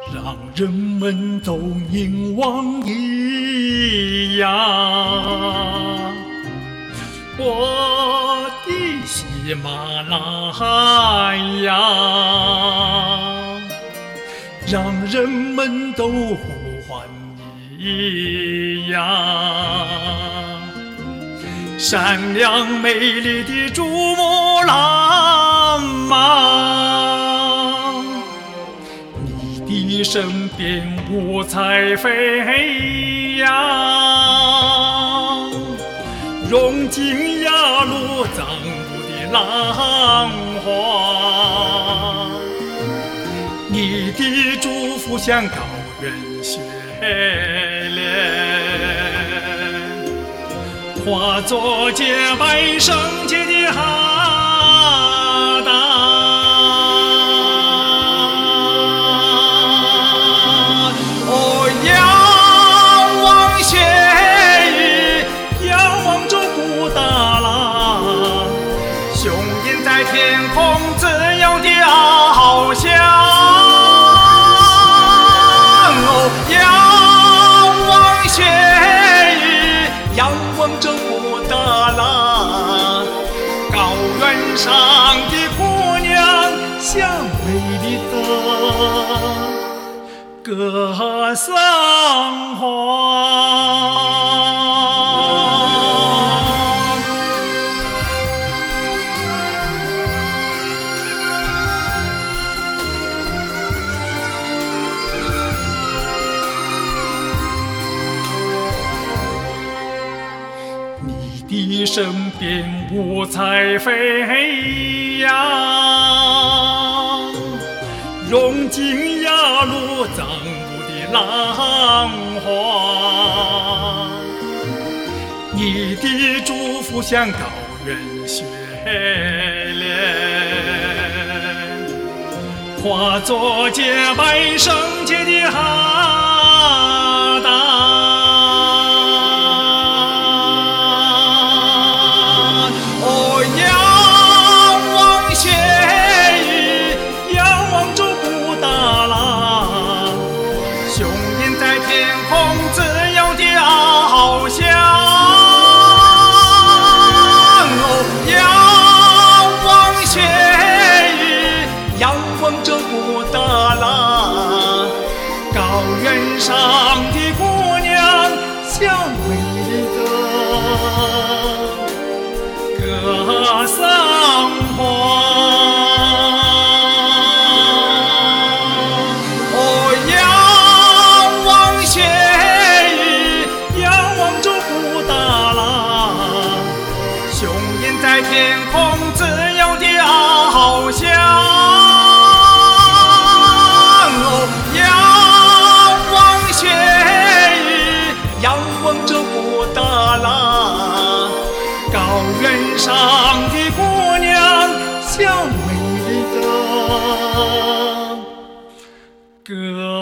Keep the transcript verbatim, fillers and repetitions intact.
让人们都凝望一样。我的喜马拉雅，让人们都呼唤一样。善良美丽的珠穆朗玛，你的身边五彩飞扬，融进雅鲁藏布的浪花。你的祝福像高原雪莲，化作洁白圣洁的哈达。哦，仰望雪域，仰望着古达拉，雄鹰在天空自由地翱翔。哦，仰望雪域，仰望着古达拉，高原上的姑娘像美丽的格桑花。你的身边五彩飞扬，融进雅鲁藏布的浪花。你的祝福像高原雪莲，化作洁白圣洁的哈达。翱翔，哦，仰望雪域，仰望着古达拉，高原上的姑娘像美丽的格桑花。在天空自由地翱翔，哦，仰望雪域，仰望着古达拉，高原上的姑娘像美丽的格